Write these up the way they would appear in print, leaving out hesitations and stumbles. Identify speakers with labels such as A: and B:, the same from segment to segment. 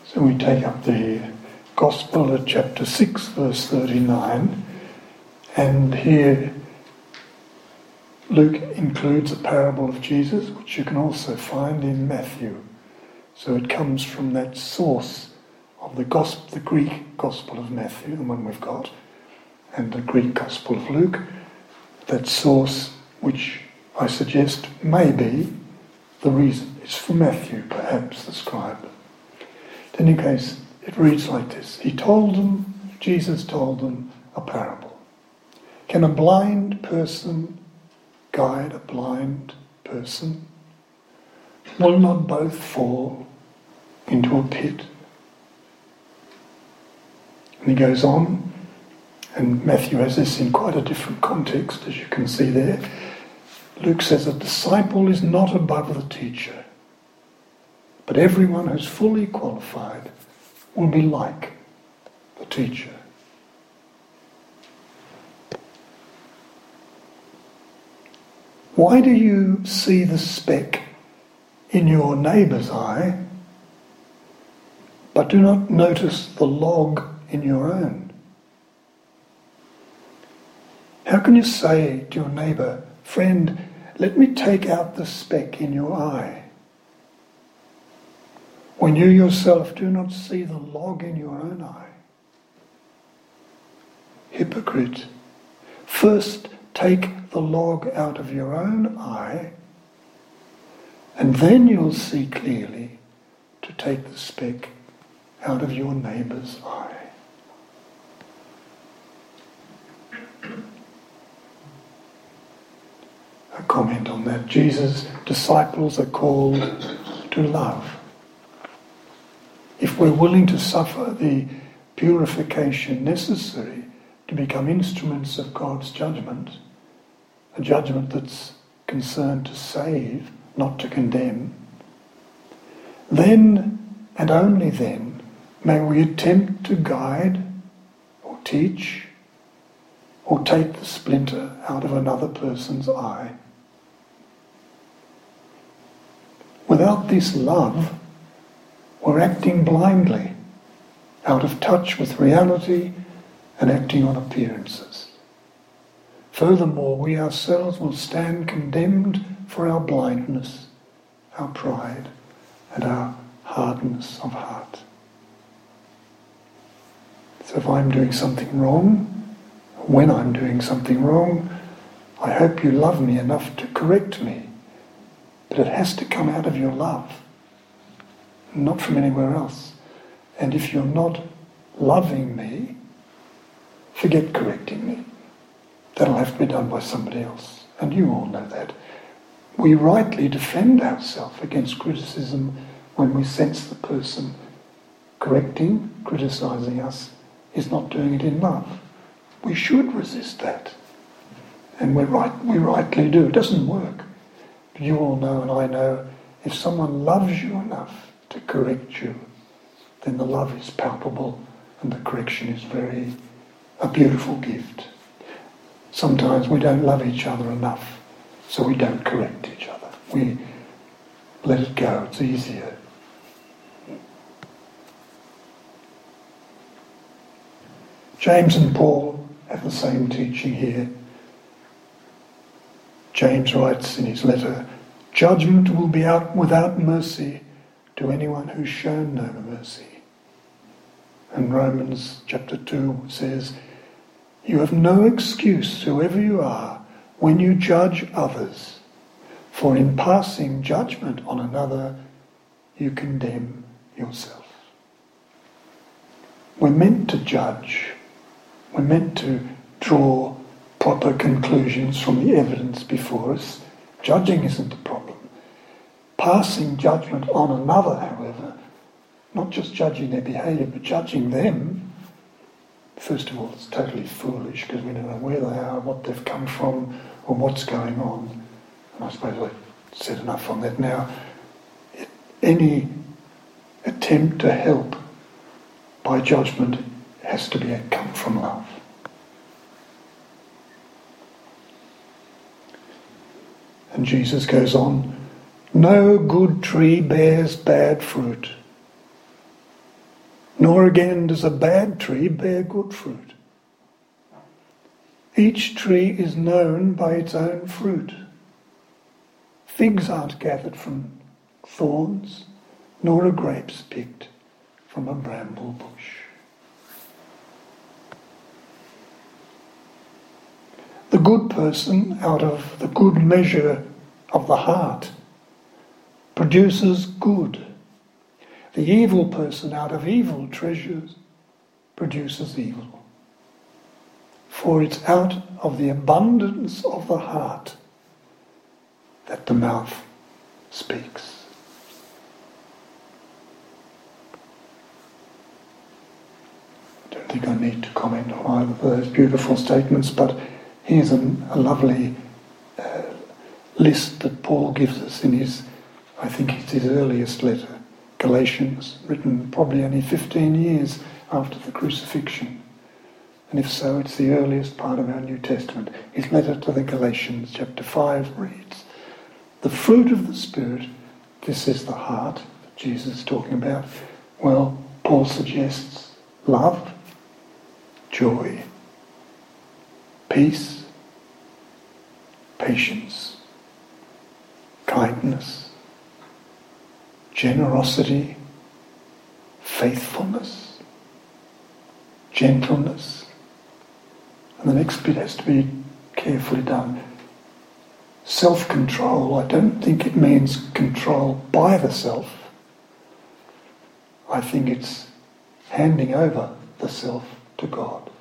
A: So we take up the Gospel at chapter 6, verse 39, and here Luke includes a parable of Jesus, which you can also find in Matthew. So it comes from that source of the Greek Gospel of Matthew, the one we've got, and the Greek Gospel of Luke, that source which I suggest may be the reason. It's for Matthew, perhaps, the scribe. In any case, it reads like this. Jesus told them a parable. Can a blind person guide a blind person? Will not both fall into a pit? And he goes on, and Matthew has this in quite a different context, as you can see there. Luke says, a disciple is not above the teacher, but everyone who's fully qualified will be like the teacher. Why do you see the speck in your neighbour's eye, but do not notice the log in your own? How can you say to your neighbour, friend, let me take out the speck in your eye, when you yourself do not see the log in your own eye? Hypocrite, first take the log out of your own eye, and then you'll see clearly to take the speck out of your neighbour's eye. A comment on that. Jesus' disciples are called to love. If we're willing to suffer the purification necessary to become instruments of God's judgment, a judgment that's concerned to save, not to condemn, then, and only then, may we attempt to guide or teach or take the splinter out of another person's eye. Without this love, we're acting blindly, out of touch with reality and acting on appearances. Furthermore, we ourselves will stand condemned for our blindness, our pride, and our hardness of heart. So if I'm doing something wrong, when I'm doing something wrong, I hope you love me enough to correct me. But it has to come out of your love, not from anywhere else. And if you're not loving me, forget correcting me. That'll have to be done by somebody else. And you all know that. We rightly defend ourselves against criticism when we sense the person correcting, criticising us, is not doing it in love. We should resist that. And we rightly do. It doesn't work. But you all know, and I know, if someone loves you enough to correct you, then the love is palpable and the correction is a beautiful gift. Sometimes we don't love each other enough, so we don't correct each other. We let it go, it's easier. James and Paul have the same teaching here. James writes in his letter, judgment will be out without mercy to anyone who's shown no mercy. And Romans chapter 2 says, you have no excuse, whoever you are, when you judge others, for in passing judgment on another, you condemn yourself. We're meant to judge. We're meant to draw proper conclusions from the evidence before us. Judging isn't the problem. Passing judgment on another, however, not just judging their behaviour, but judging them, first of all, it's totally foolish because we don't know where they are, what they've come from, or what's going on. And I suppose I've said enough on that now. Any attempt to help by judgment has to come from love. And Jesus goes on, no good tree bears bad fruit, nor again does a bad tree bear good fruit. Each tree is known by its own fruit. Figs aren't gathered from thorns, nor are grapes picked from a bramble bush. The good person, out of the good measure of the heart, produces good. The evil person, out of evil treasures, produces evil. For it's out of the abundance of the heart that the mouth speaks. I don't think I need to comment on either of those beautiful statements, but here's a lovely list that Paul gives us in his, I think it's his earliest letter, Galatians, written probably only 15 years after the crucifixion. And if so, it's the earliest part of our New Testament. His letter to the Galatians, chapter 5, reads, "The fruit of the Spirit," this is the heart that Jesus is talking about. Well, Paul suggests love, joy, peace, patience, kindness, generosity, faithfulness, gentleness. And the next bit has to be carefully done. Self-control, I don't think it means control by the self. I think it's handing over the self to God.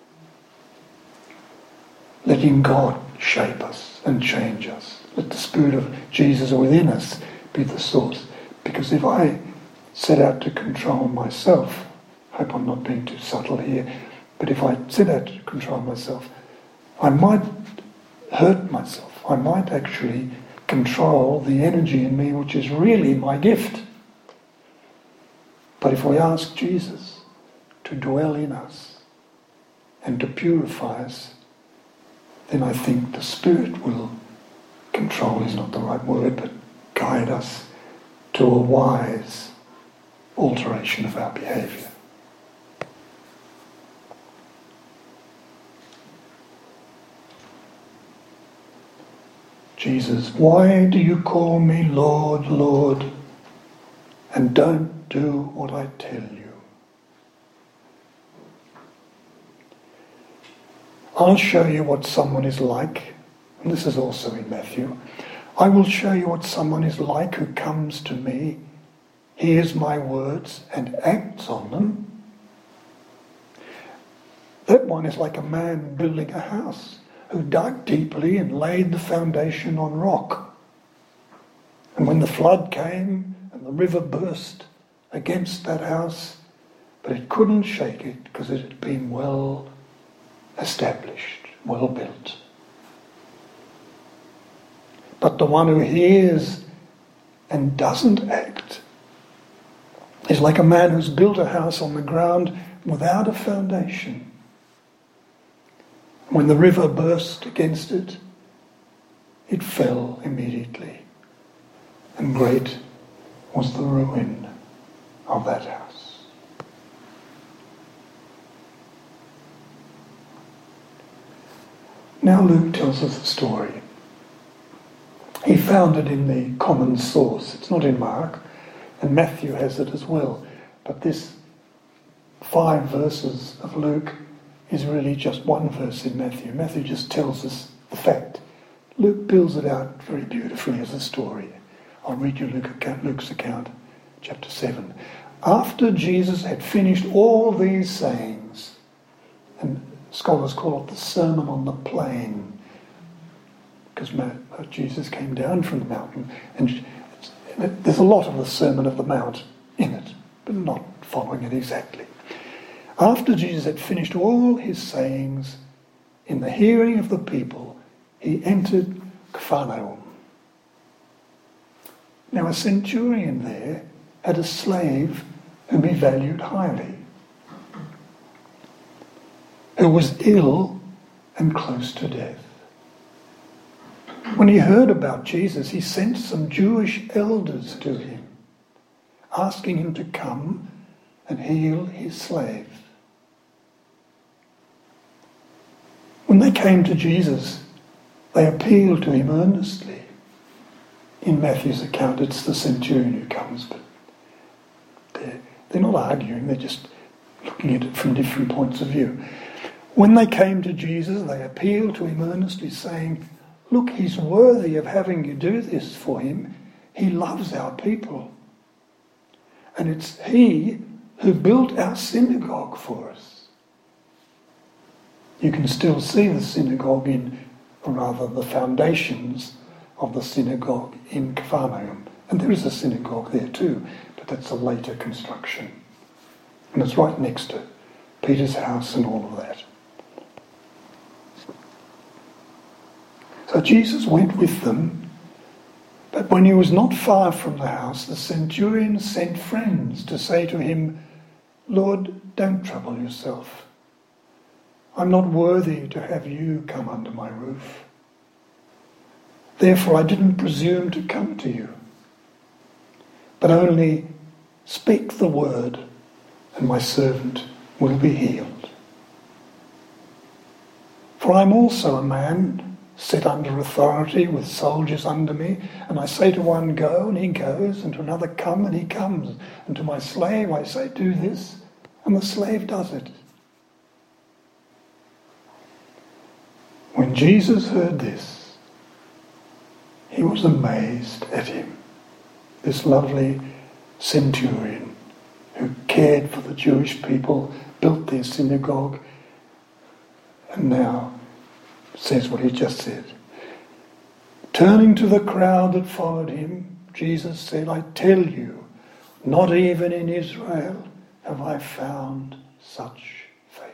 A: Letting God shape us and change us. Let the Spirit of Jesus within us be the source. Because if I set out to control myself, I hope I'm not being too subtle here, but if I set out to control myself, I might hurt myself. I might actually control the energy in me, which is really my gift. But if we ask Jesus to dwell in us and to purify us, then I think the Spirit will, control is not the right word, but guide us to a wise alteration of our behaviour. Jesus, why do you call me Lord, Lord, and don't do what I tell you? I'll show you what someone is like, and this is also in Matthew. I will show you what someone is like who comes to me, hears my words, and acts on them. That one is like a man building a house, who dug deeply and laid the foundation on rock. And when the flood came and the river burst against that house, but it couldn't shake it because it had been well established, well built. But the one who hears and doesn't act is like a man who's built a house on the ground without a foundation. When the river burst against it, it fell immediately, and great was the ruin of that house. Now Luke tells us the story. He found it in the common source. It's not in Mark, and Matthew has it as well. But this 5 verses of Luke is really just one verse in Matthew. Matthew just tells us the fact. Luke builds it out very beautifully as a story. I'll read you Luke's account, chapter 7. After Jesus had finished all these sayings, and scholars call it the Sermon on the Plain, because Jesus came down from the mountain, and there's a lot of the Sermon of the Mount in it, but not following it exactly. After Jesus had finished all his sayings in the hearing of the people, he entered Capernaum. Now a centurion there had a slave whom he valued highly, who was ill and close to death. When he heard about Jesus, he sent some Jewish elders to him, asking him to come and heal his slave. When they came to Jesus, they appealed to him earnestly. In Matthew's account, it's the centurion who comes, but they're not arguing, they're just looking at it from different points of view. When they came to Jesus, they appealed to him earnestly, saying, "Look, he's worthy of having you do this for him. He loves our people. And it's he who built our synagogue for us." You can still see the synagogue the foundations of the synagogue in Capernaum. And there is a synagogue there too, but that's a later construction. And it's right next to Peter's house and all of that. So Jesus went with them, but when he was not far from the house, the centurion sent friends to say to him, "Lord, don't trouble yourself. I'm not worthy to have you come under my roof. Therefore I didn't presume to come to you. But only speak the word, and my servant will be healed. For I'm also a man set under authority with soldiers under me, and I say to one, 'Go,' and he goes, and to another, 'Come,' and he comes, and to my slave I say, 'Do this,' and the slave does it." When Jesus heard this, he was amazed at him, this lovely centurion who cared for the Jewish people, built their synagogue, and now says what he just said. Turning to the crowd that followed him, Jesus said, "I tell you, not even in Israel have I found such faith."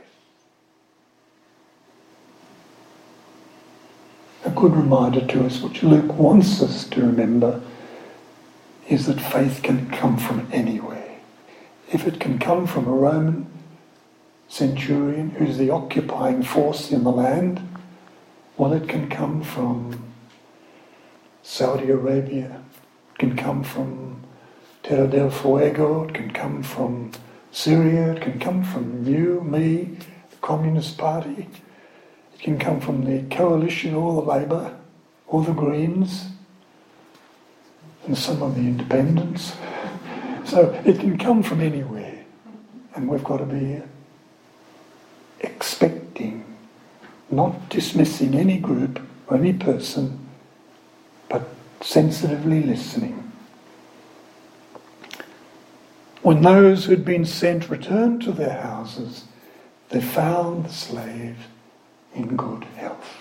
A: A good reminder to us, which Luke wants us to remember, is that faith can come from anywhere. If it can come from a Roman centurion who's the occupying force in the land, well, it can come from Saudi Arabia, it can come from Terra del Fuego, it can come from Syria, it can come from you, me, the Communist Party, it can come from the Coalition or the Labour or the Greens and some of the independents. So it can come from anywhere, and we've got to be expecting, not dismissing any group or any person, but sensitively listening. When those who'd been sent returned to their houses, they found the slave in good health.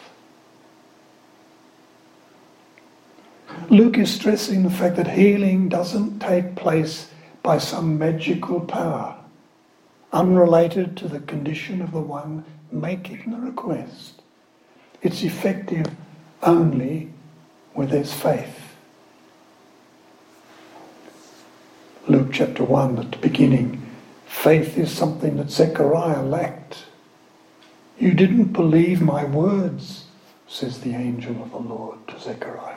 A: Luke is stressing the fact that healing doesn't take place by some magical power, unrelated to the condition of the one making the request. It's effective only where there's faith. Luke chapter 1 at the beginning, faith is something that Zechariah lacked. "You didn't believe my words," says the angel of the Lord to Zechariah.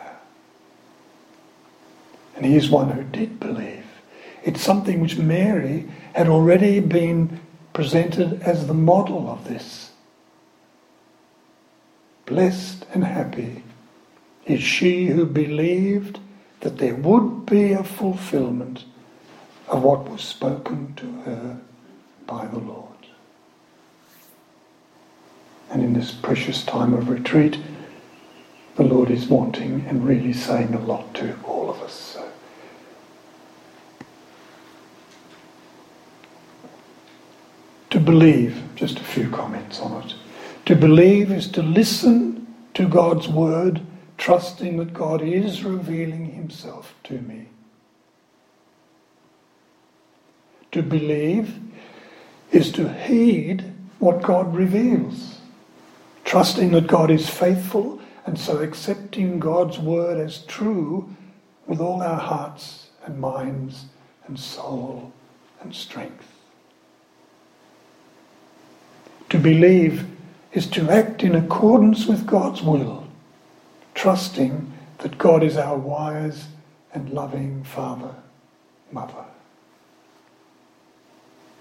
A: And he's one who did believe. It's something which Mary had already been presented as the model of this. Blessed and happy is she who believed that there would be a fulfillment of what was spoken to her by the Lord. And in this precious time of retreat, the Lord is wanting and really saying a lot to all of us. So, to believe, just a few comments on it. To believe is to listen to God's word, trusting that God is revealing himself to me. To believe is to heed what God reveals, trusting that God is faithful, and so accepting God's word as true with all our hearts and minds and soul and strength. To believe is to act in accordance with God's will, trusting that God is our wise and loving Father, Mother.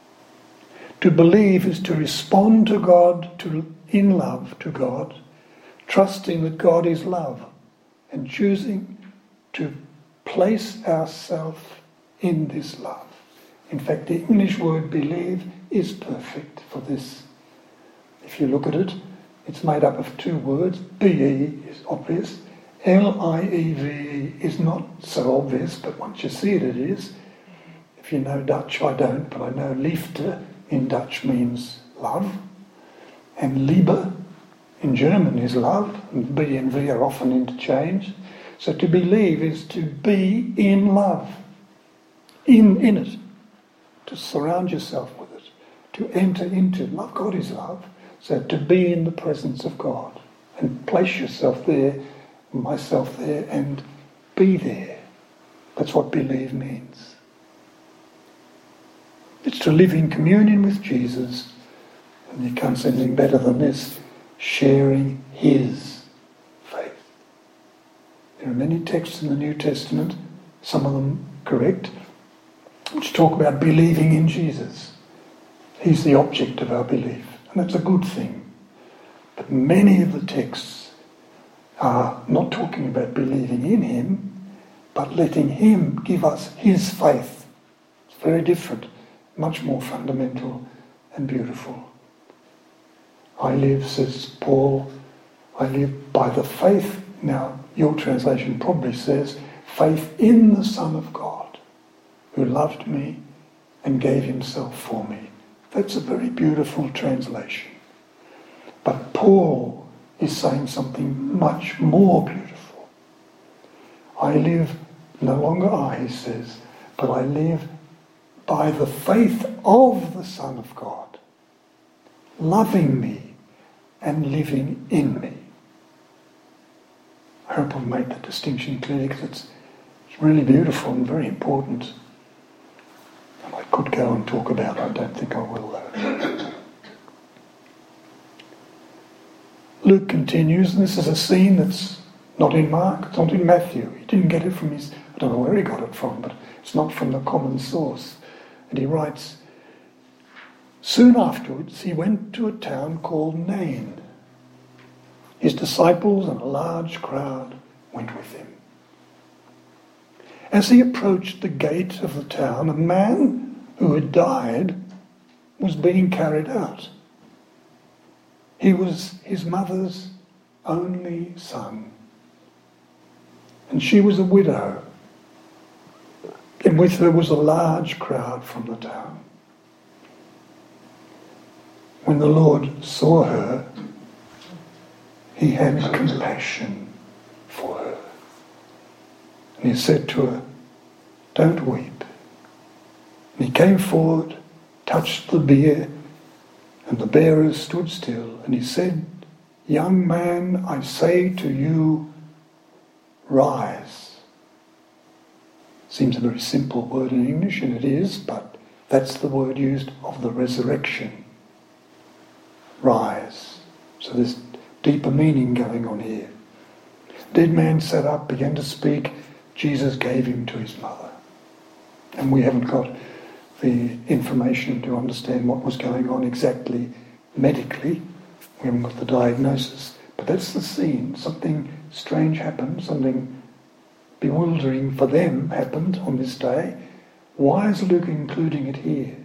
A: To believe is to respond to God, in love to God, trusting that God is love, and choosing to place ourselves in this love. In fact, the English word believe is perfect for this. If you look at it, it's made up of two words. B-E is obvious. L-I-E-V-E is not so obvious, but once you see it, it is. If you know Dutch, I don't, but I know liefde in Dutch means love. And Liebe in German is love, and B and V are often interchanged. So to believe is to be in love, in it, to surround yourself with it, to enter into love. God is love, so to be in the presence of God and place yourself there, myself there, and be there. That's what believe means. It's to live in communion with Jesus, and you can't say anything better than this, sharing his faith. There are many texts in the New Testament, some of them correct, which talk about believing in Jesus. He's the object of our belief, and that's a good thing. But many of the texts are not talking about believing in him, but letting him give us his faith. It's very different, much more fundamental and beautiful. I live, says Paul, I live by the faith. Now, your translation probably says, faith in the Son of God, who loved me and gave himself for me. That's a very beautiful translation. But Paul is saying something much more beautiful. I live, no longer I, he says, but I live by the faith of the Son of God, loving me and living in me. I hope I've made that distinction clearly, because it's really beautiful and very important. And I could go and talk about it. I don't think I will, though. Luke continues, and this is a scene that's not in Mark, it's not in Matthew. He didn't get it from his, I don't know where he got it from, but it's not from the common source. And he writes, soon afterwards he went to a town called Nain. His disciples and a large crowd went with him. As he approached the gate of the town, a man who had died was being carried out. He was his mother's only son, and she was a widow, and with her was a large crowd from the town. When the Lord saw her, he had compassion for her. And he said to her, don't weep. And he came forward, touched the bier, and the bearers stood still. And he said, young man, I say to you, rise. Seems a very simple word in English, and it is, but that's the word used of the resurrection. Rise. So there's deeper meaning going on here. Dead man sat up, began to speak. Jesus gave him to his mother. And we haven't got the information to understand what was going on exactly medically. We haven't got the diagnosis. But that's the scene. Something strange happened, something bewildering for them happened on this day. Why is Luke including it here?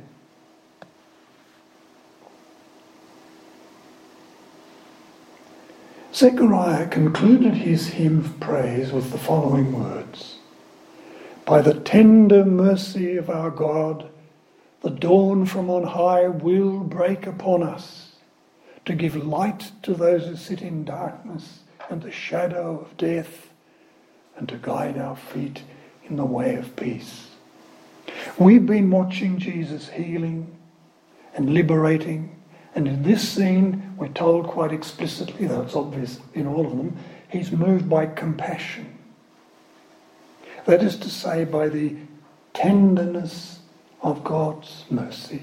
A: Zechariah concluded his hymn of praise with the following words. By the tender mercy of our God, the dawn from on high will break upon us, to give light to those who sit in darkness and the shadow of death, and to guide our feet in the way of peace. We've been watching Jesus healing and liberating, and in this scene we're told quite explicitly, though it's obvious in all of them, he's moved by compassion. That is to say, by the tenderness of God's mercy.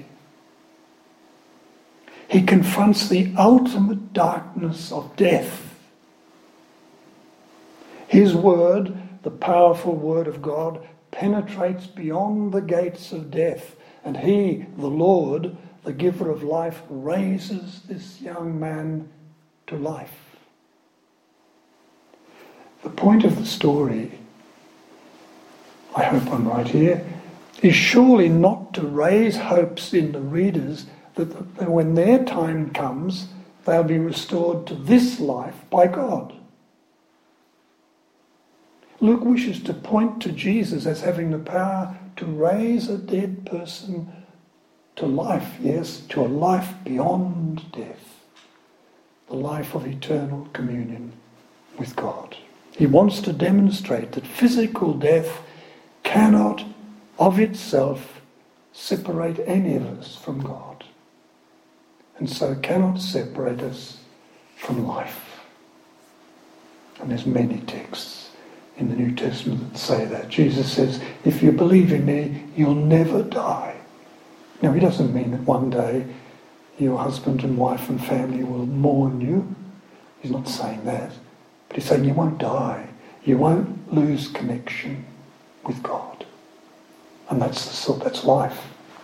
A: He confronts the ultimate darkness of death. His word, the powerful word of God, penetrates beyond the gates of death, and he, the Lord, the giver of life, raises this young man to life. The point of the story, I hope I'm right here, is surely not to raise hopes in the readers that when their time comes, they'll be restored to this life by God. Luke wishes to point to Jesus as having the power to raise a dead person to life, yes, to a life beyond death, the life of eternal communion with God. He wants to demonstrate that physical death cannot of itself separate any of us from God, and so cannot separate us from life. And there's many texts in the New Testament that say that. Jesus says, if you believe in me, you'll never die. Now, he doesn't mean that one day your husband and wife and family will mourn you. He's not saying that. But he's saying you won't die. You won't lose connection with God. And that's life.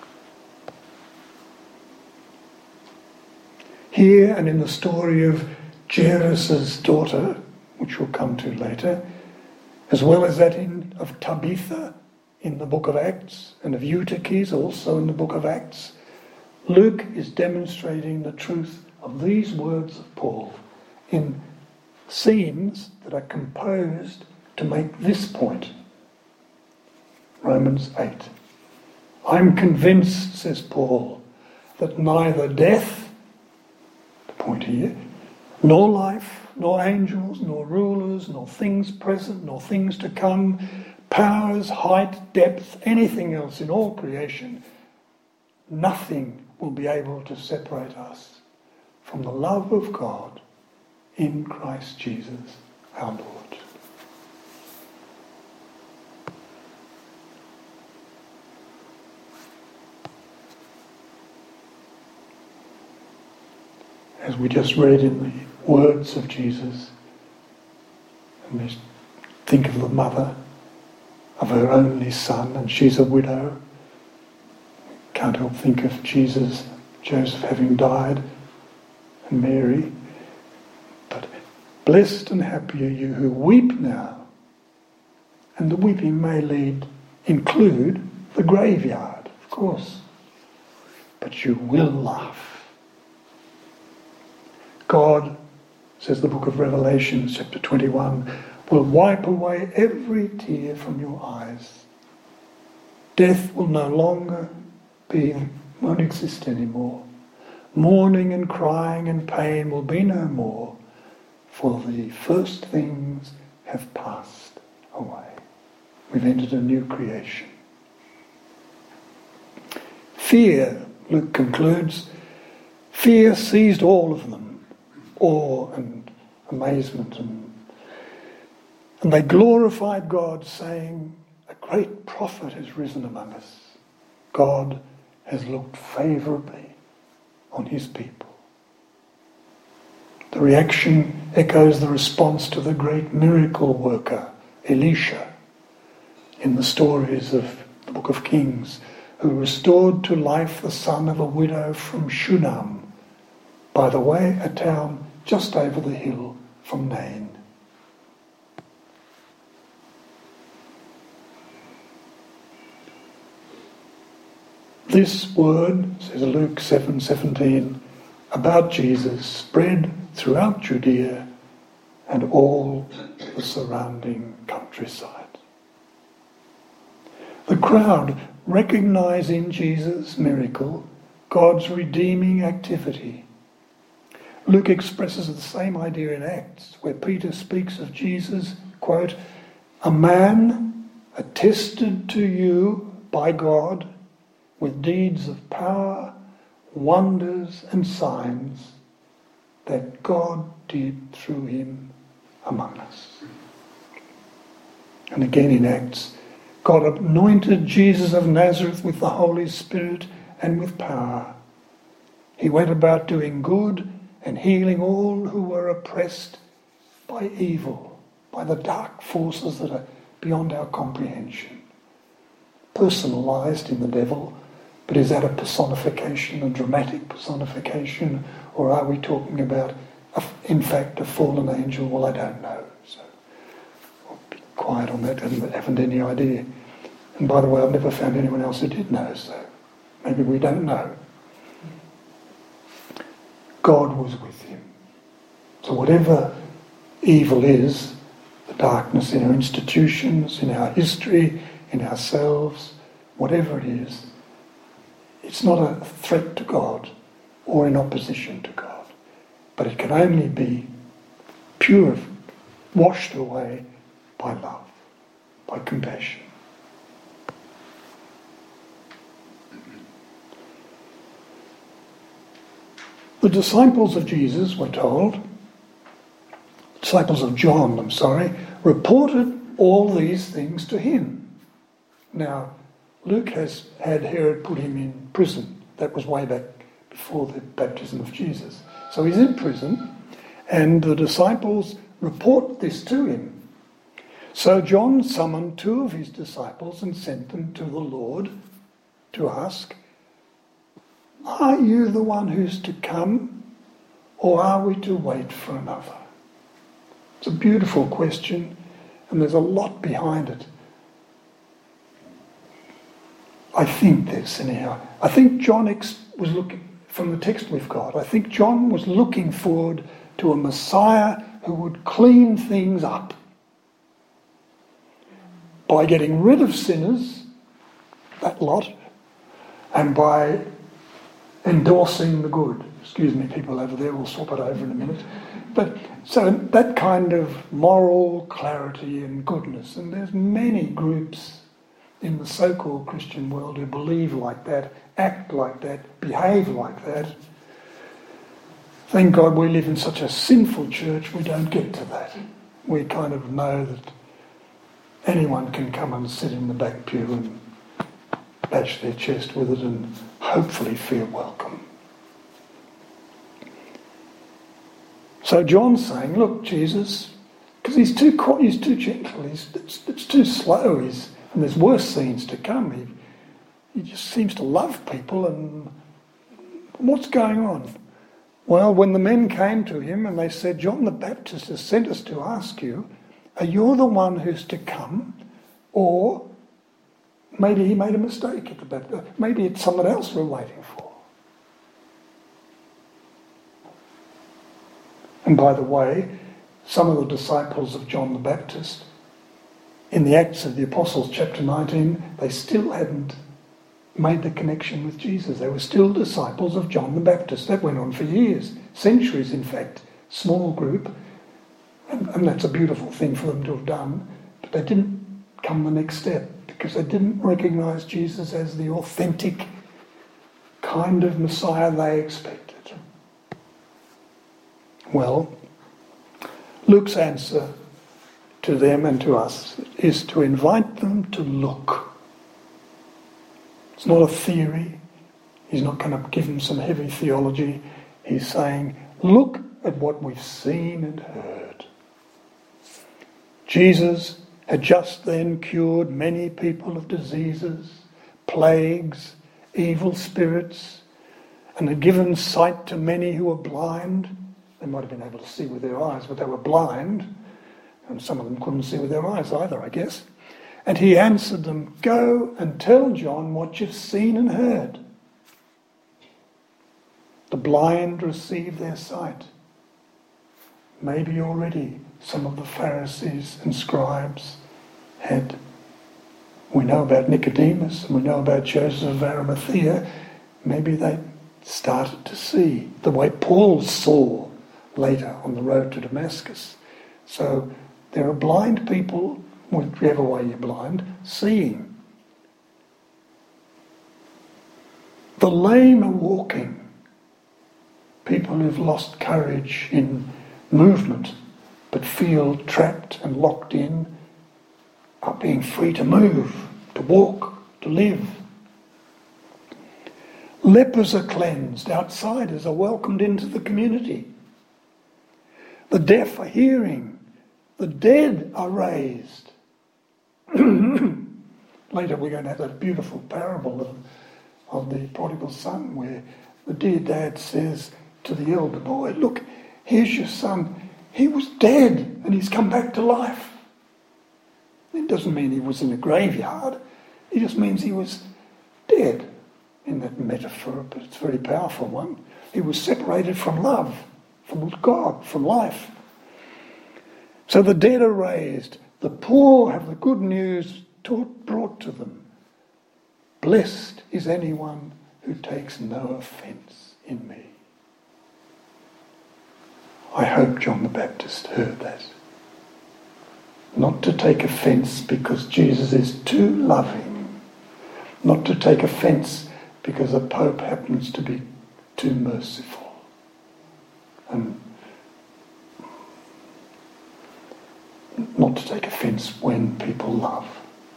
A: Here and in the story of Jairus' daughter, which we'll come to later, as well as that of Tabitha in the book of Acts, and of Eutyches also in the book of Acts, Luke is demonstrating the truth of these words of Paul in scenes that are composed to make this point. Romans 8. I'm convinced, says Paul, that neither death, the point here, nor life, nor angels, nor rulers, nor things present, nor things to come, powers, height, depth, anything else in all creation, nothing will be able to separate us from the love of God in Christ Jesus our Lord. As we just read in the words of Jesus, and we think of the mother of her only son, and she's a widow. Can't help think of Jesus, Joseph having died, and Mary. But blessed and happy are you who weep now, and the weeping may include the graveyard, of course, but you will laugh. God, says the book of Revelation, chapter 21, will wipe away every tear from your eyes. Death will no longer won't exist anymore. Mourning and crying and pain will be no more, for the first things have passed away. We've entered a new creation. Fear, Luke concludes, fear seized all of them. Awe and amazement, and they glorified God, saying, a great prophet has risen among us. God has looked favourably on his people. The reaction echoes the response to the great miracle worker, Elisha, in the stories of the book of Kings, who restored to life the son of a widow from Shunem, by the way, a town just over the hill from Nain. This word, says Luke 7:17, about Jesus spread throughout Judea and all the surrounding countryside. The crowd recognise in Jesus' miracle God's redeeming activity. Luke expresses the same idea in Acts, where Peter speaks of Jesus, quote, a man attested to you by God with deeds of power, wonders and signs that God did through him among us. And again in Acts, God anointed Jesus of Nazareth with the Holy Spirit and with power. He went about doing good and healing all who were oppressed by evil, by the dark forces that are beyond our comprehension. Personalised in the devil, But is that a personification, a dramatic personification, or are we talking about, in fact, a fallen angel? Well, I don't know. So I'll be quiet on that. I haven't any idea. And by the way, I've never found anyone else who did know, so maybe we don't know. God was with him. So whatever evil is, the darkness in our institutions, in our history, in ourselves, whatever it is, it's not a threat to God or in opposition to God. But it can only be washed away by love, by compassion. The disciples of Jesus, we're told, disciples of John, reported all these things to him. Now, Luke has had Herod put him in prison. That was way back before the baptism of Jesus. So he's in prison, and the disciples report this to him. So John summoned 2 of his disciples and sent them to the Lord to ask, "Are you the one who's to come, or are we to wait for another?" It's a beautiful question, and there's a lot behind it. I think this anyhow. I think John was looking, from the text we've got, I think John was looking forward to a Messiah who would clean things up by getting rid of sinners, that lot, and by endorsing the good. Excuse me, people over there, we'll swap it over in a minute. But so that kind of moral clarity and goodness, and there's many groups in the so-called Christian world who believe like that, act like that, behave like that. Thank God we live in such a sinful church we don't get to that. We kind of know that anyone can come and sit in the back pew and bash their chest with it and hopefully feel welcome. So John's saying, look, Jesus, because he's too gentle, it's too slow, and there's worse scenes to come. He just seems to love people, and what's going on? Well, when the men came to him and they said, "John the Baptist has sent us to ask you, are you the one who's to come, or maybe he made a mistake at the baptism. Maybe it's someone else we're waiting for." And by the way, some of the disciples of John the Baptist, in the Acts of the Apostles, chapter 19, they still hadn't made the connection with Jesus. They were still disciples of John the Baptist. That went on for years, centuries in fact, small group. And that's a beautiful thing for them to have done. But they didn't come the next step because they didn't recognise Jesus as the authentic kind of Messiah they expected. Well, Luke's answer to them and to us is to invite them to look. It's not a theory. He's not going to give them some heavy theology. He's saying, look at what we've seen and heard. Jesus had just then cured many people of diseases, plagues, evil spirits, and had given sight to many who were blind. They might have been able to see with their eyes, but they were blind. And some of them couldn't see with their eyes either, I guess. And he answered them, "Go and tell John what you've seen and heard. The blind receive their sight." Maybe already some of the Pharisees and scribes had. We know about Nicodemus and we know about Joseph of Arimathea. Maybe they started to see the way Paul saw later on the road to Damascus. So there are blind people, whichever way you're blind, seeing. The lame are walking. People who've lost courage in movement but feel trapped and locked in are being free to move, to walk, to live. Lepers are cleansed. Outsiders are welcomed into the community. The deaf are hearing. The dead are raised. Later we're going to have that beautiful parable of the prodigal son, where the dear dad says to the elder boy, look, here's your son. He was dead and he's come back to life. It doesn't mean he was in a graveyard. It just means he was dead in that metaphor, but it's a very powerful one. He was separated from love, from God, from life. So the dead are raised. The poor have the good news brought to them. Blessed is anyone who takes no offence in me. I hope John the Baptist heard that. Not to take offence because Jesus is too loving. Not to take offence because the Pope happens to be too merciful. And not to take offence when people love.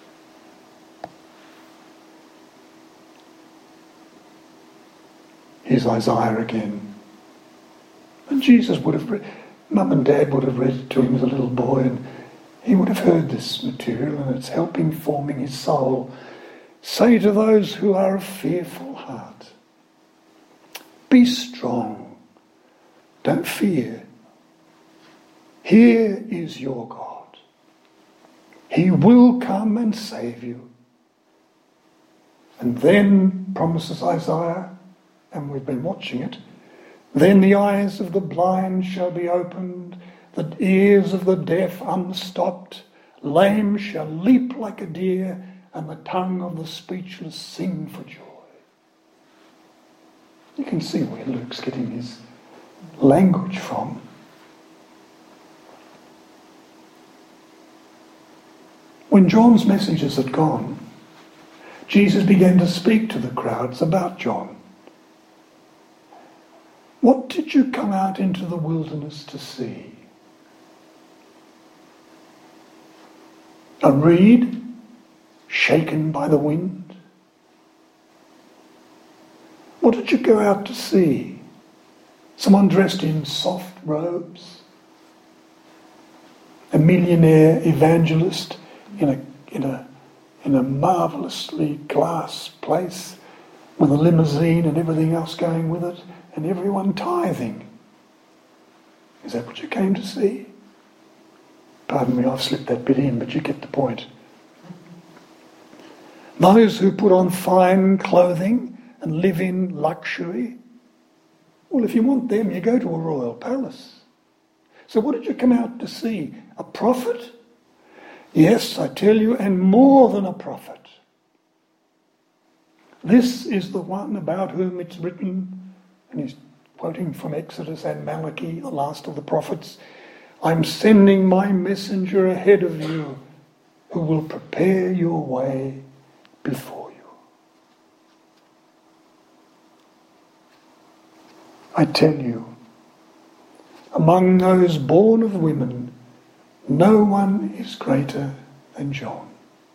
A: Here's Isaiah again. And Jesus would have Mum and Dad would have read it to him as a little boy, and he would have heard this material, and it's helping forming his soul. Say to those who are of fearful heart, be strong, don't fear. Here is your God. He will come and save you. And then, promises Isaiah, and we've been watching it, then the eyes of the blind shall be opened, the ears of the deaf unstopped, lame shall leap like a deer, and the tongue of the speechless sing for joy. You can see where Luke's getting his language from. When John's messages had gone, Jesus began to speak to the crowds about John. What did you come out into the wilderness to see? A reed shaken by the wind? What did you go out to see? Someone dressed in soft robes? A millionaire evangelist in a marvellously class place with a limousine and everything else going with it, and everyone tithing? Is that what you came to see? Pardon me, I've slipped that bit in, but you get the point. Those who put on fine clothing and live in luxury, well, if you want them, you go to a royal palace. So what did you come out to see? A prophet? Yes, I tell you, and more than a prophet. This is the one about whom it's written, and he's quoting from Exodus and Malachi, the last of the prophets, I'm sending my messenger ahead of you who will prepare your way before you. I tell you, among those born of women, no one is greater than John.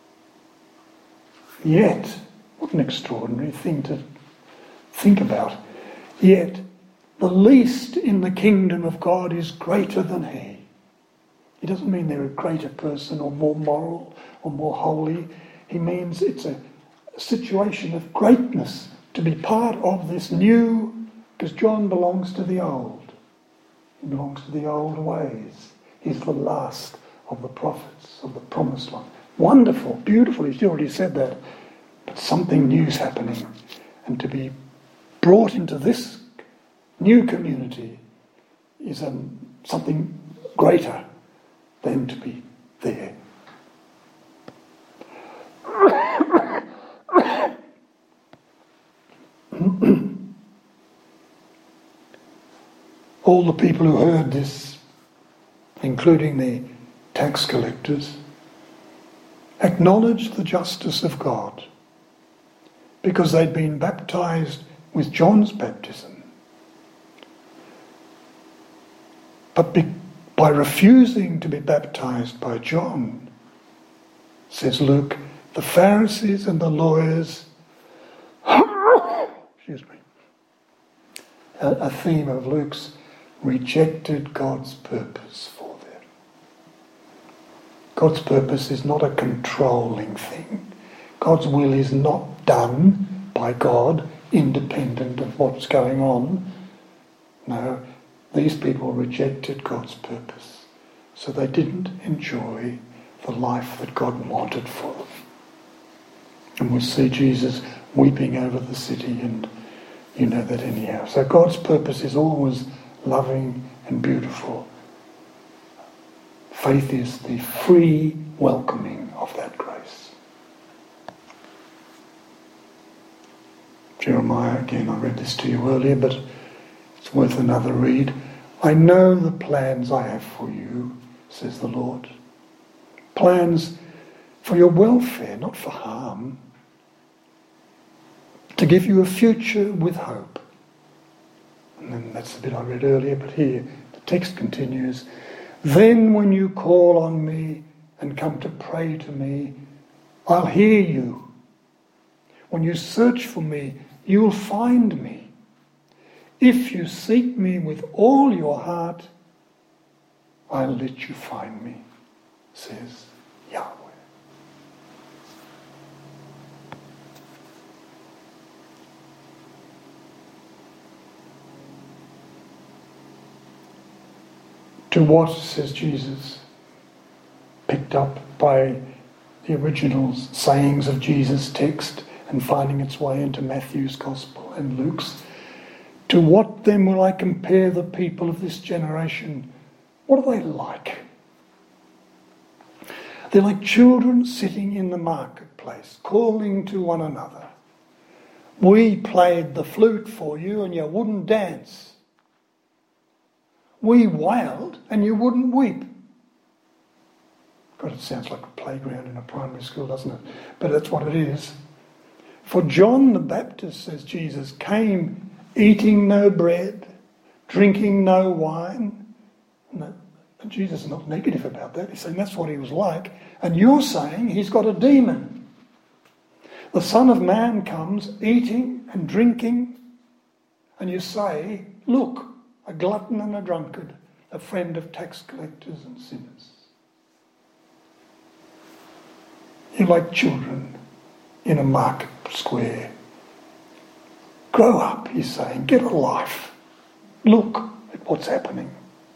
A: Yet, what an extraordinary thing to think about. Yet, the least in the kingdom of God is greater than he. It doesn't mean they're a greater person or more moral or more holy. He means it's a situation of greatness to be part of this new, because John belongs to the old. He belongs to the old ways. He's the last of the prophets, of the promised one. Wonderful, beautiful, he's already said that. But something new's happening. And to be brought into this new community is something greater than to be there. All the people who heard this, including the tax collectors, acknowledged the justice of God because they'd been baptized with John's baptism. But by refusing to be baptized by John, says Luke, the Pharisees and the lawyers, excuse me, a theme of Luke's, rejected God's purpose for them. God's purpose is not a controlling thing. God's will is not done by by God, independent of what's going on. No, these people rejected God's purpose, so they didn't enjoy the life that God wanted for them. And we'll see Jesus weeping over the city, and you know that anyhow. So God's purpose is always loving and beautiful. Faith is the free welcoming of that grace. Jeremiah, again, I read this to you earlier, but it's worth another read. I know the plans I have for you, says the Lord. Plans for your welfare, not for harm. To give you a future with hope. And then that's the bit I read earlier, but here the text continues. Then when you call on me and come to pray to me, I'll hear you. When you search for me, you'll find me. If you seek me with all your heart, I'll let you find me, says Yahweh. To what, says Jesus, picked up by the original sayings of Jesus' text and finding its way into Matthew's Gospel and Luke's, to what then will I compare the people of this generation? What are they like? They're like children sitting in the marketplace, calling to one another. We played the flute for you and you wouldn't dance. We wailed and you wouldn't weep. God, it sounds like a playground in a primary school, doesn't it? But that's what it is. For John the Baptist, says Jesus, came eating no bread, drinking no wine. And Jesus is not negative about that. He's saying that's what he was like. And you're saying he's got a demon. The Son of Man comes eating and drinking, and you say, look, a glutton and a drunkard, a friend of tax collectors and sinners. You're like children in a market square. Grow up, he's saying. Get a life. Look at what's happening.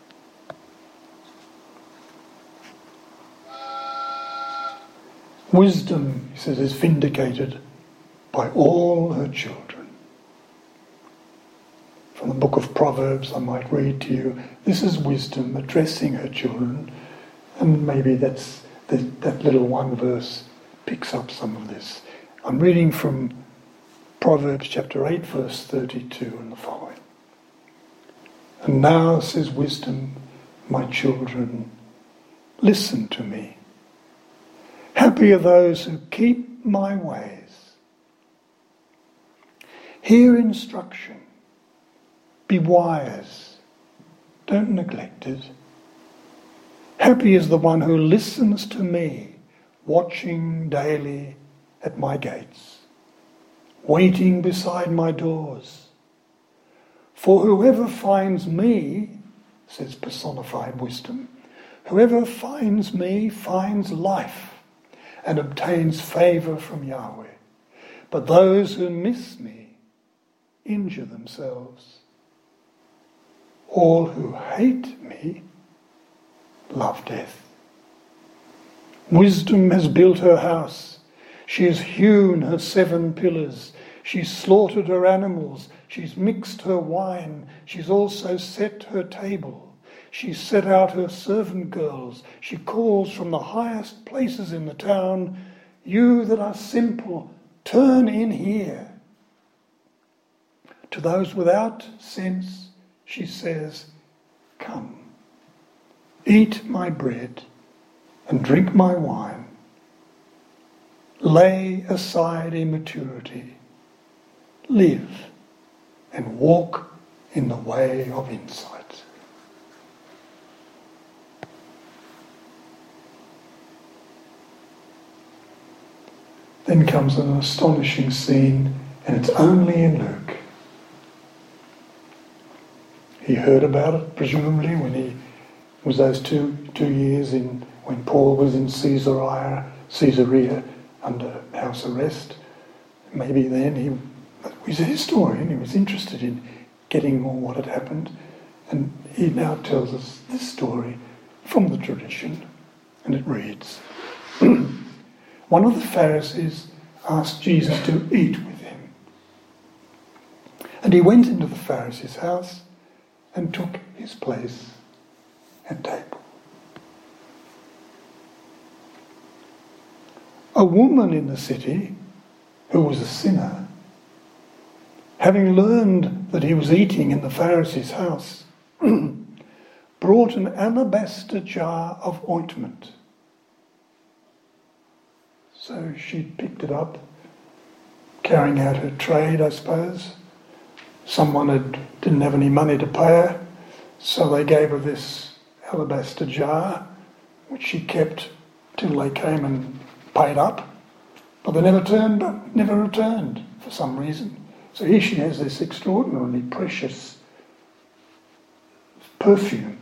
A: Wisdom, he says, is vindicated by all her children. From the book of Proverbs, I might read to you, this is wisdom addressing her children, and maybe that little one verse picks up some of this. I'm reading from Proverbs chapter 8, verse 32 and the following. And now, says wisdom, my children, listen to me. Happy are those who keep my ways. Hear instruction. Be wise. Don't neglect it. Happy is the one who listens to me, watching daily at my gates, waiting beside my doors. For whoever finds me, says personified wisdom, whoever finds me finds life and obtains favour from Yahweh. But those who miss me injure themselves. All who hate me love death. Wisdom has built her house. She has hewn her 7 pillars. She's slaughtered her animals. She's mixed her wine. She's also set her table. She's set out her servant girls. She calls from the highest places in the town, you that are simple, turn in here. To those without sense, she says, come, eat my bread and drink my wine. Lay aside immaturity. Live and walk in the way of insight. Then comes an astonishing scene, and it's only in Luke. He heard about it, presumably, when he was those two years when Paul was in Caesarea under house arrest. Maybe then he He's a historian, he was interested in getting more what had happened, and he now tells us this story from the tradition, and it reads, one of the Pharisees asked Jesus to eat with him. And he went into the Pharisee's house and took his place at table. A woman in the city, who was a sinner, having learned that he was eating in the Pharisee's house, brought an alabaster jar of ointment. So she picked it up, carrying out her trade, I suppose. Someone didn't have any money to pay her, so they gave her this alabaster jar, which she kept till they came and paid up. But they never returned for some reason. So here she has this extraordinarily precious perfume.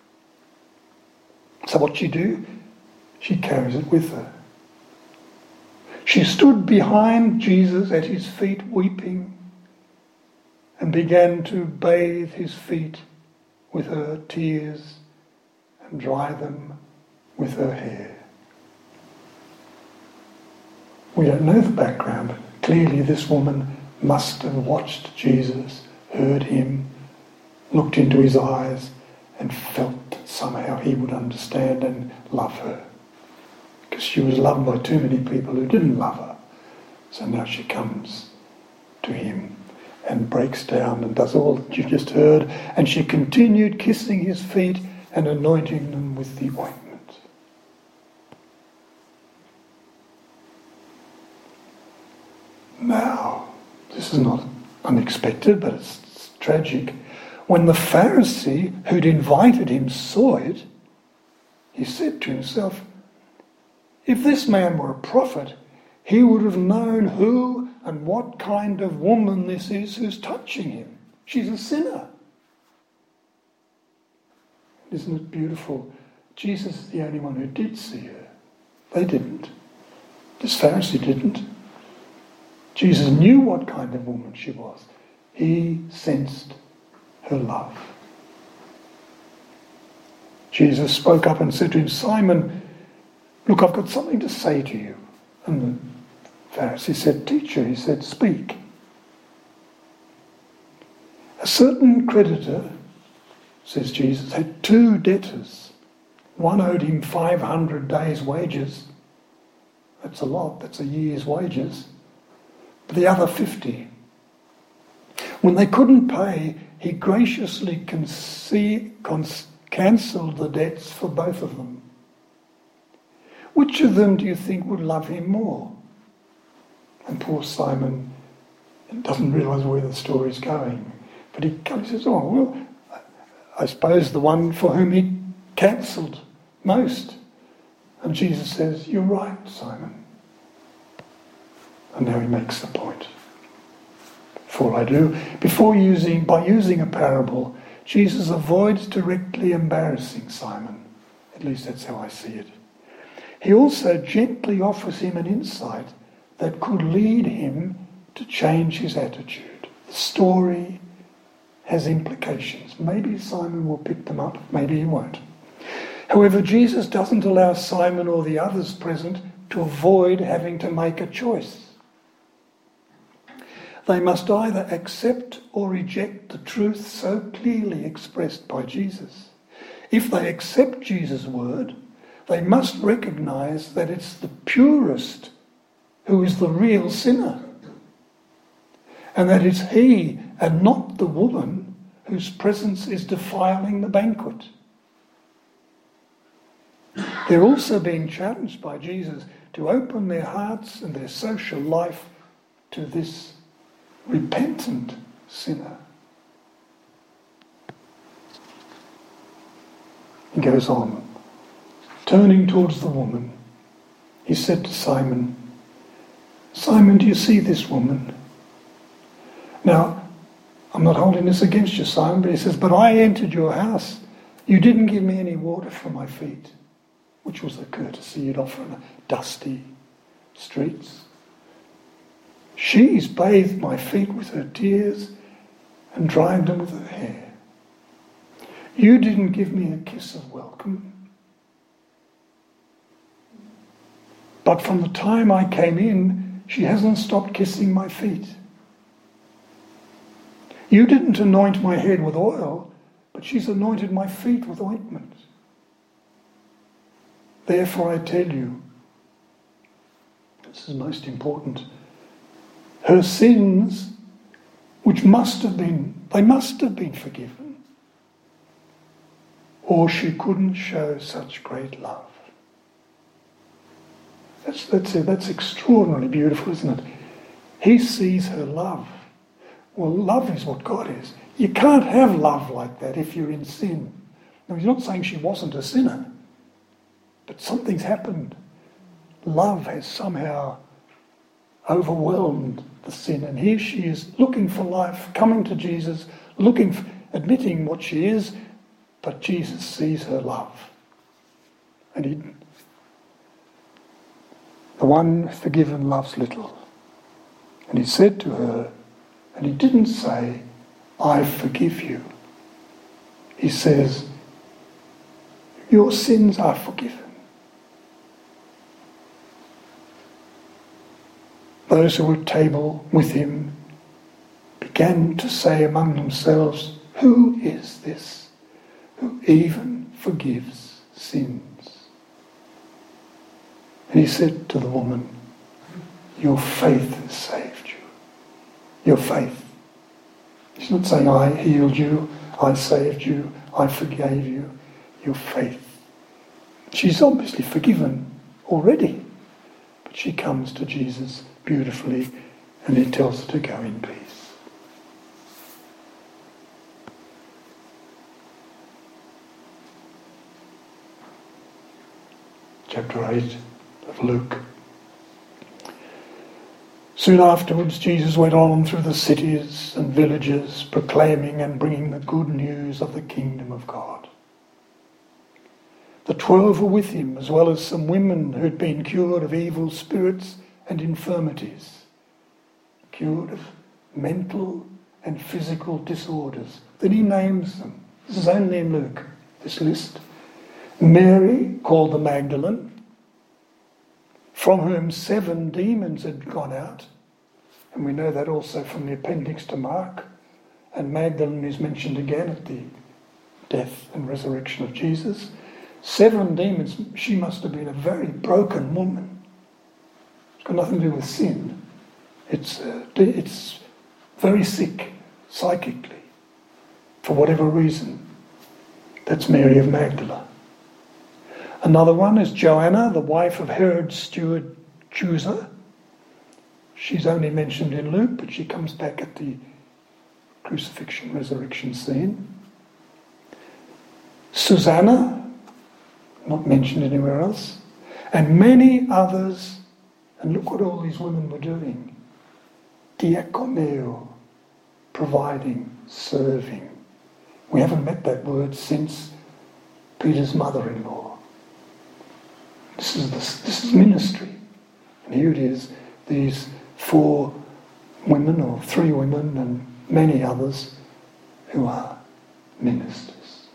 A: So what she do? She carries it with her. She stood behind Jesus at his feet weeping and began to bathe his feet with her tears and dry them with her hair. We don't know the background. Clearly this woman must have watched Jesus, heard him, looked into his eyes and felt that somehow he would understand and love her. Because she was loved by too many people who didn't love her. So now she comes to him and breaks down and does all that you just heard, and she continued kissing his feet and anointing them with the ointment. Now, this is not unexpected, but it's tragic. When the Pharisee who'd invited him saw it, he said to himself, if this man were a prophet, he would have known who and what kind of woman this is who's touching him. She's a sinner. Isn't it beautiful? Jesus is the only one who did see her. They didn't. This Pharisee didn't. Jesus knew what kind of woman she was. He sensed her love. Jesus spoke up and said to him, Simon, look, I've got something to say to you. And the Pharisee said, Teacher, he said, speak. A certain creditor, says Jesus, had 2 debtors. One owed him 500 days' wages. That's a lot, that's a year's wages. But the other 50. When they couldn't pay, he graciously cancelled the debts for both of them. Which of them do you think would love him more? And poor Simon doesn't realise where the story's going. But he comes and says, oh, well, I suppose the one for whom he cancelled most. And Jesus says, you're right, Simon. And now he makes the point. By using a parable, Jesus avoids directly embarrassing Simon. At least that's how I see it. He also gently offers him an insight that could lead him to change his attitude. The story has implications. Maybe Simon will pick them up, maybe he won't. However, Jesus doesn't allow Simon or the others present to avoid having to make a choice. They must either accept or reject the truth so clearly expressed by Jesus. If they accept Jesus' word, they must recognise that it's the purest who is the real sinner, and that it's he and not the woman whose presence is defiling the banquet. They're also being challenged by Jesus to open their hearts and their social life to this repentant sinner. He goes on. Turning towards the woman, he said to Simon, Simon, do you see this woman? Now, I'm not holding this against you, Simon, but he says, but I entered your house. You didn't give me any water for my feet, which was the courtesy you'd offer on dusty streets. She's bathed my feet with her tears and dried them with her hair. You didn't give me a kiss of welcome. But from the time I came in, she hasn't stopped kissing my feet. You didn't anoint my head with oil, but she's anointed my feet with ointment. Therefore I tell you, this is most important, her sins, which must have been forgiven, or she couldn't show such great love. That's extraordinarily beautiful, isn't it? He sees her love. Well, love is what God is. You can't have love like that if you're in sin. Now, he's not saying she wasn't a sinner, but something's happened. Love has somehow overwhelmed the sin, and here she is looking for life, coming to Jesus, admitting what she is, but Jesus sees her love. And the one forgiven loves little. And he said to her, and he didn't say, I forgive you. He says, your sins are forgiven. Those who were at table with him began to say among themselves, who is this who even forgives sins? And he said to the woman, your faith has saved you. Your faith. He's not saying, I healed you, I saved you, I forgave you. Your faith. She's obviously forgiven already, but she comes to Jesus beautifully, and he tells her to go in peace. Chapter 8 of Luke. Soon afterwards, Jesus went on through the cities and villages, proclaiming and bringing the good news of the kingdom of God. The 12 were with him, as well as some women who'd been cured of evil spirits and infirmities, cured of mental and physical disorders. Then he names them. This is only in Luke, this list. Mary, called the Magdalene, from whom 7 demons had gone out. And we know that also from the appendix to Mark. And Magdalene is mentioned again at the death and resurrection of Jesus. 7 demons. She must have been a very broken woman. It's got nothing to do with sin. It's very sick, psychically, for whatever reason. That's Mary of Magdala. Another one is Joanna, the wife of Herod's steward Chusa. She's only mentioned in Luke, but she comes back at the crucifixion, resurrection scene. Susanna, not mentioned anywhere else. And many others. And look what all these women were doing. Diakoneo, providing, serving. We haven't met that word since Peter's mother-in-law. This is ministry. And here it is, these 4 women, or 3 women, and many others who are ministers.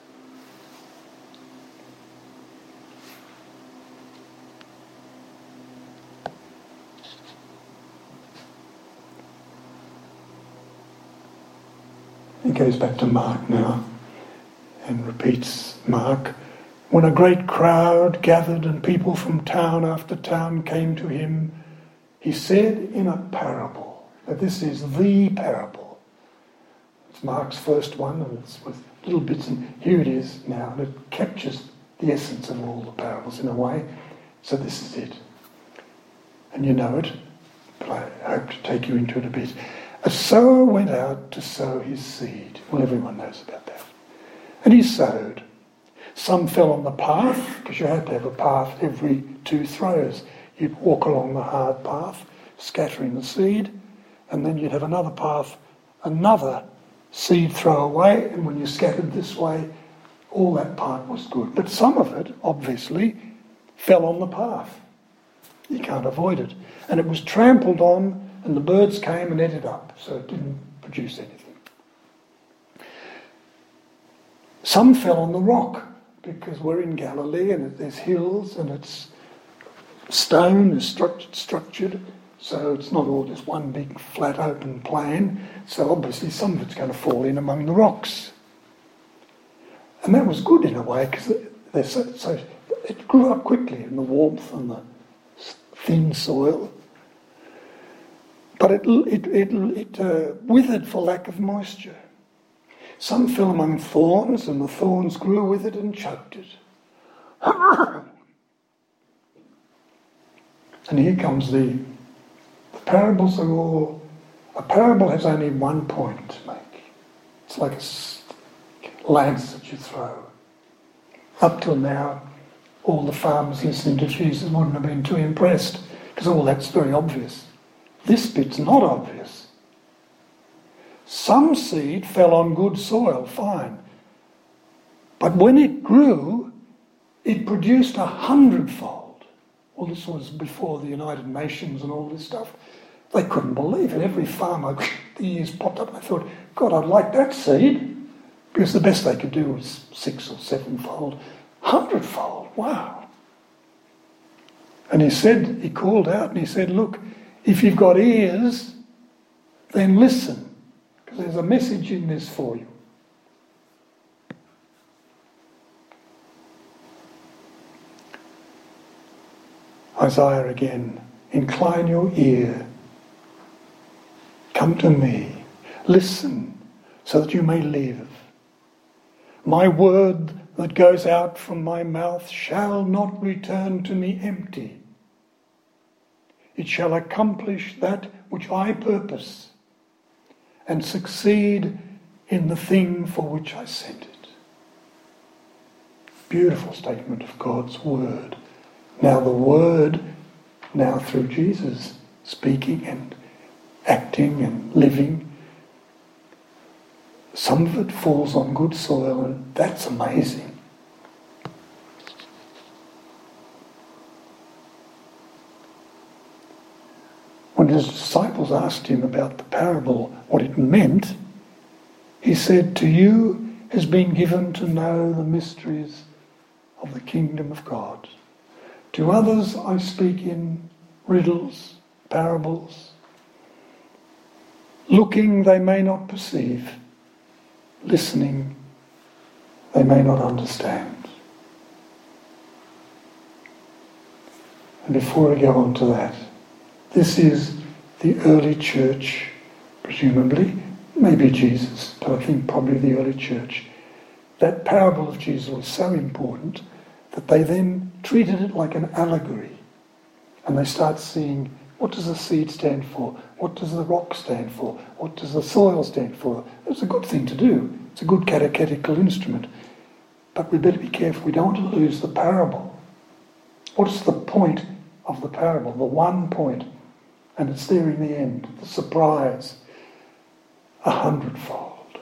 A: He goes back to Mark now and repeats Mark. When a great crowd gathered and people from town after town came to him, he said in a parable. Now this is the parable. It's Mark's first one, and it's with little bits, and here it is now, and it captures the essence of all the parables in a way. So this is it. And you know it, but I hope to take you into it a bit. A sower went out to sow his seed. Well, everyone knows about that. And he sowed. Some fell on the path, because you had to have a path every 2 throws. You'd walk along the hard path, scattering the seed, and then you'd have another path, another seed throw away, and when you scattered this way, all that part was good. But some of it, obviously, fell on the path. You can't avoid it. And it was trampled on and the birds came and ate it up, so it didn't produce anything. Some fell on the rock, because we're in Galilee and there's hills and it's stone is structured, so it's not all just one big flat open plain. So obviously some of it's going to fall in among the rocks. And that was good in a way, because so it grew up quickly in the warmth and the thin soil. But it withered for lack of moisture. Some fell among thorns, and the thorns grew with it and choked it. And here comes the parables are all... A parable has only one point to make. It's like a lance that you throw. Up till now, all the farmers listening to Jesus wouldn't have been too impressed, because all that's very obvious. This bit's not obvious. Some seed fell on good soil, fine. But when it grew, it produced 100-fold. Well, this was before the United Nations and all this stuff. They couldn't believe it. Every farmer, the ears popped up, and they thought, God, I'd like that seed. Because the best they could do was 6 or 7-fold. 100-fold, wow. And he called out and he said, look, if you've got ears, then listen. Because there's a message in this for you. Isaiah again, incline your ear, come to me, listen, so that you may live. My word that goes out from my mouth shall not return to me empty. It shall accomplish that which I purpose, and succeed in the thing for which I sent it. Beautiful statement of God's word. Now the word, now through Jesus, speaking and acting and living, some of it falls on good soil, and that's amazing. When his disciples asked him about the parable, what it meant, he said, to you has been given to know the mysteries of the kingdom of God. To others I speak in riddles, parables. Looking they may not perceive, listening they may not understand. And before I go on to that, this is the early church, presumably, maybe Jesus, but I think probably the early church. That parable of Jesus was so important that they then treated it like an allegory. And they start seeing, what does the seed stand for? What does the rock stand for? What does the soil stand for? It's a good thing to do. It's a good catechetical instrument. But we better be careful. We don't want to lose the parable. What's the point of the parable? The one point. And it's there in the end. The surprise. 100-fold.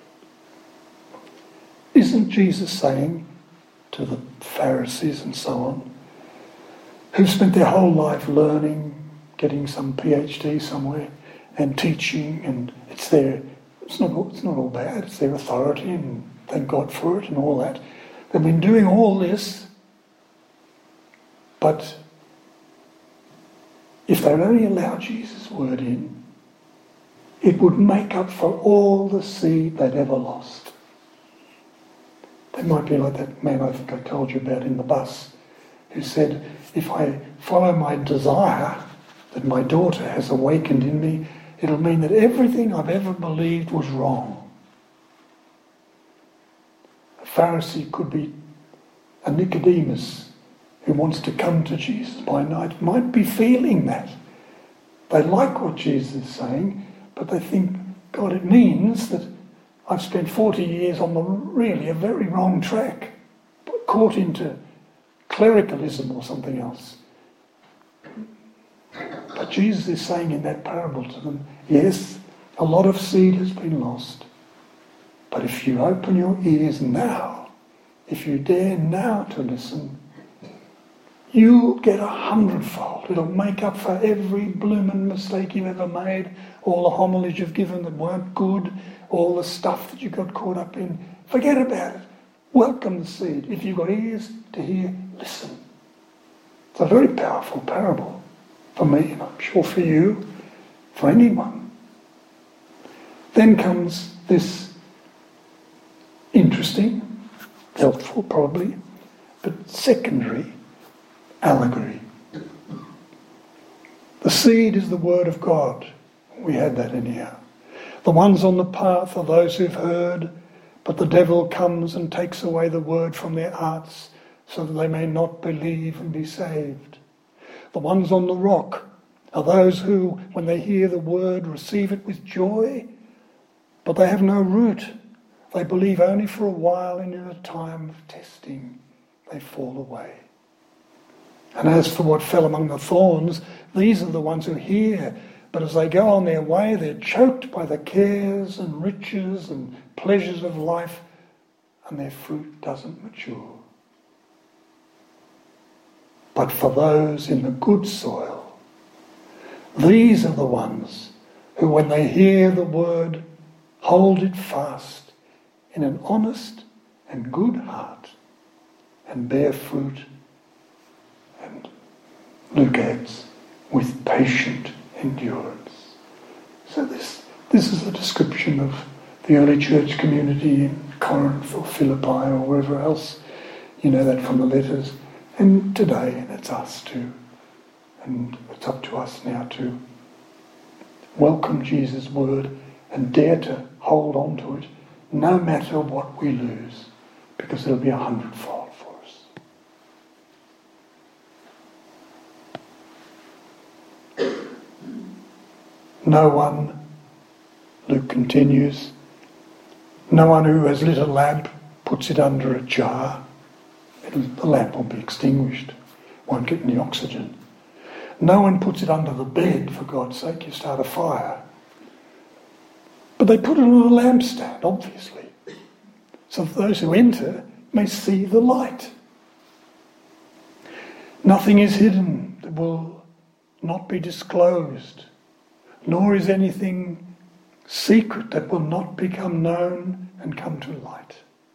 A: Isn't Jesus saying to the Pharisees and so on, who've spent their whole life learning, getting some PhD somewhere, and teaching, and it's not all bad, it's their authority, and thank God for it and all that. They've been doing all this, but if they'd only allowed Jesus' word in, it would make up for all the seed they'd ever lost. They might be like that man I think I told you about in the bus, who said, if I follow my desire that my daughter has awakened in me, it'll mean that everything I've ever believed was wrong. A Pharisee could be a Nicodemus who wants to come to Jesus by night, might be feeling that. They like what Jesus is saying, but they think, God, it means that I've spent 40 years on a very wrong track, caught into clericalism or something else. But Jesus is saying in that parable to them, yes, a lot of seed has been lost, but if you open your ears now, if you dare now to listen, you'll get 100-fold. It'll make up for every blooming mistake you've ever made, all the homilies you've given that weren't good, all the stuff that you got caught up in. Forget about it. Welcome the seed. If you've got ears to hear, listen. It's a very powerful parable for me, and I'm sure for you, for anyone. Then comes this interesting, helpful probably, but secondary allegory. The seed is the word of God. We had that anyhow. The ones on the path are those who've heard, but the devil comes and takes away the word from their hearts so that they may not believe and be saved. The ones on the rock are those who, when they hear the word, receive it with joy, but they have no root. They believe only for a while, and in a time of testing they fall away. And as for what fell among the thorns, these are the ones who hear, but as they go on their way, they're choked by the cares and riches and pleasures of life, and their fruit doesn't mature. But for those in the good soil, these are the ones who, when they hear the word, hold it fast in an honest and good heart and bear fruit, and Luke adds, with patient endurance. So this is a description of the early church community in Corinth or Philippi or wherever else. You know that from the letters. And today, and it's us too. And it's up to us now to welcome Jesus' word and dare to hold on to it, no matter what we lose, because it'll be 100-fold for us. No one, Luke continues, no one who has lit a lamp puts it under a jar. The lamp will be extinguished, won't get any oxygen. No one puts it under the bed, for God's sake, you start a fire. But they put it on a lampstand, obviously, so that those who enter may see the light. Nothing is hidden that will not be disclosed, nor is anything secret that will not become known and come to light.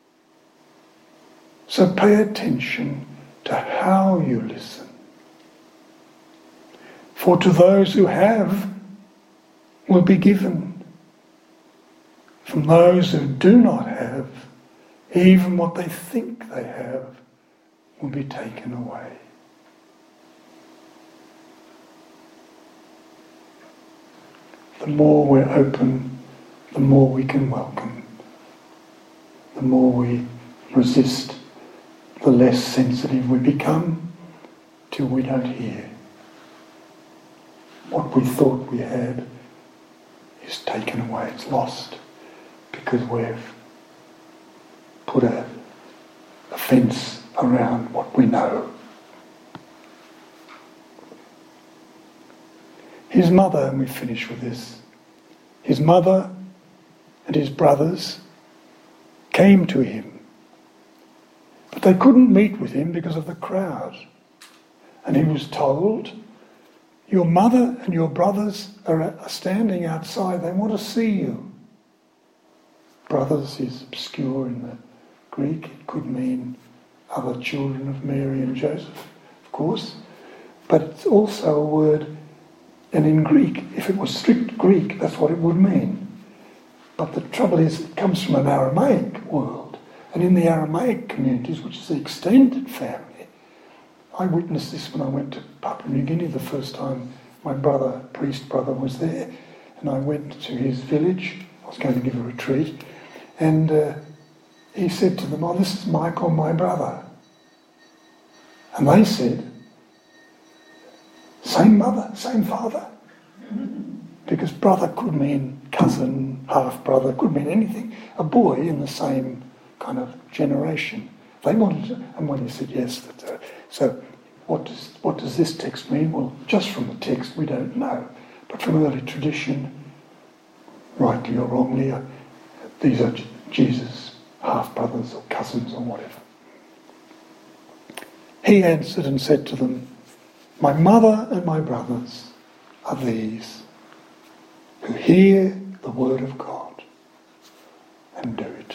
A: So pay attention to how you listen. For to those who have will be given. From those who do not have, even what they think they have will be taken away. The more we're open, the more we can welcome. The more we resist, the less sensitive we become till we don't hear. What we thought we had is taken away, it's lost, because we've put a fence around what we know. His mother, and we finish with this, his mother and his brothers came to him, but they couldn't meet with him because of the crowd. And he was told, your mother and your brothers are standing outside, they want to see you. Brothers is obscure in the Greek. It could mean other children of Mary and Joseph, of course. But it's also a word, and in Greek, if it was strict Greek, that's what it would mean. But the trouble is, it comes from an Aramaic world. And in the Aramaic communities, which is the extended family, I witnessed this when I went to Papua New Guinea the first time. My priest brother was there, and I went to his village. I was going to give a retreat, and he said to them, oh, this is Michael, my brother. And they said, same mother, same father. Because brother could mean cousin, half-brother, could mean anything. A boy in the same kind of generation. They wanted to, and when he said yes, so what does this text mean? Well, just from the text we don't know, but from early tradition, rightly or wrongly, these are Jesus' half-brothers or cousins or whatever. He answered and said to them, My mother and my brothers are these, who hear the word of God and do it.